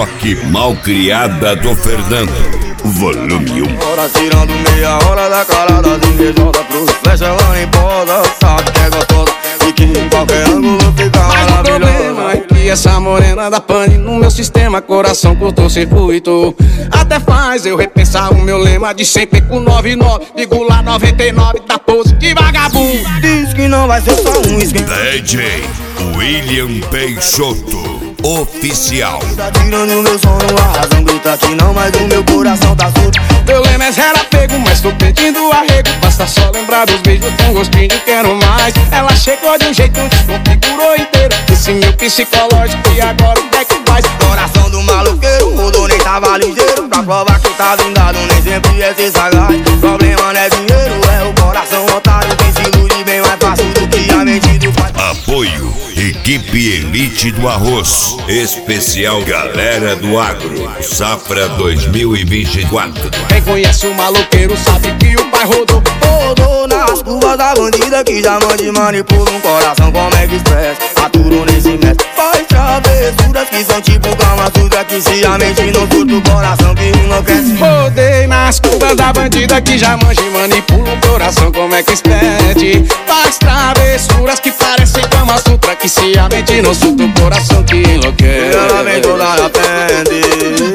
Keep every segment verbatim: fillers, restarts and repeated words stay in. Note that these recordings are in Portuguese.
Amarok Malcriada do Fernando, volume um. Hora tirando meia hora da cara das invejosas, pros flecha ela nem posa, sabe que é gostosa e que em qualquer ângulo fica mas maravilhosa. o problema é que essa morena da pane no meu sistema, coração cortou circuito. Até faz eu repensar o meu lema de sempre com noventa e nove vírgula noventa e nove da pose de vagabundo. Diz que não vai ser só um esquema. D J William Peixoto Oficial. Tá tirando meu sono, a razão grita que não, mas o meu coração tá surdo. Meu lema é zero apego, mas tô pedindo arrego. Basta só lembrar dos beijos com gostinho de quero mais. Ela chegou de um jeito, desconfigurou inteiro esse meu psicológico e agora o que é que faz? Coração do maloqueiro, rodou nem tava ligeiro. Pra provar que tá blindado, nem sempre é ser sagaz. Problema não é dinheiro, é o coração otário. Quem se ilude bem mais fácil do que a mente do pai. Apoio Equipe Elite do Arroz, especial Galera do Agro, Safra dois mil e vinte e quatro. Quem conhece o maloqueiro sabe que o pai rodou. Rodou nas curvas da bandida que já mande manipula um coração como é que expressa. Aturou nesse mestre, faz travessuras que são tipo calma suja, que se a mente não surta o coração que enlouquece. Rodei nas curvas da bandida que já manja e manipula o coração como é que expede. Faz travessuras que parecem cama sutra, que se a mente não surta o coração que enlouquece. Ela vem toda na frente,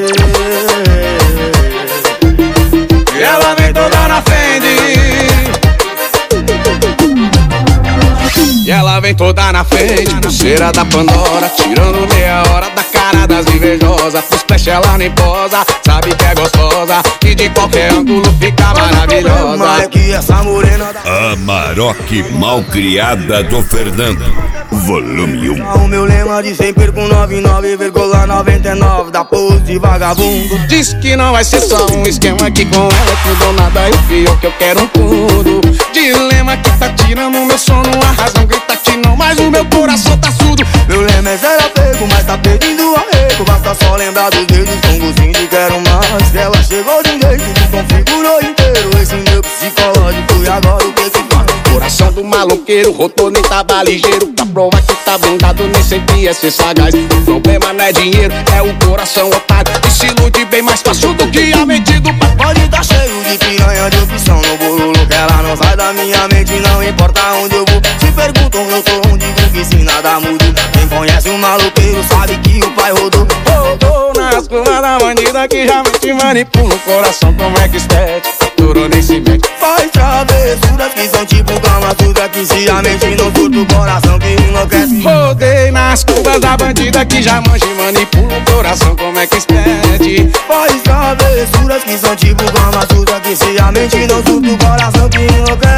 ela vem toda na frente, e ela vem toda na frente, pulseira da Pandora, tirando meia hora da cara das invejosas. Pros flash ela nem posa, sabe que é gostosa e de qualquer ângulo fica maravilhosa. é que essa morena da... Amarok Malcriada do Fernando, volume um. O meu lema de sempre com noventa e nove vírgula noventa e nove da pose de vagabundo. Diz que não vai ser só um esquema, que com ela tudo ou nada e o pior que eu quero um tudo. Dilema que tá tirando meu sono, a razão grita que não, mas o meu coração tá surdo. Meu lema é zero apego, mas tá pedindo arrego. Basta só lembrar dos dedos com gostinho de quero mais. Ela chegou de um jeito que configurou inteiro esse meu psicológico e agora o que que faz? Coração do maloqueiro, rodou nem tava ligeiro. Pra provar que tá blindado, nem sempre é ser sagaz. O problema não é dinheiro, é o coração otário, que se ilude bem mais fácil do que a mente do pai. Pode tá cheio de piranha de opção no bololo, que ela não sai da minha mente, não importa onde eu vou. Se perguntam eu tô onde vou, que se nada muda. Quem conhece o maloqueiro sabe que o pai rodou. Rodou nas curvas da bandida que já mente manipula o coração como é que expede. Durou nem se mete. Faz travessuras que são tipo calma suja, que se a mente não surta o coração que enlouquece. Rodei nas curvas da bandida que já manja e manipula o coração como é que expede. Faz travessuras que são tipo calma suja, que se a mente não surta o coração que enlouquece.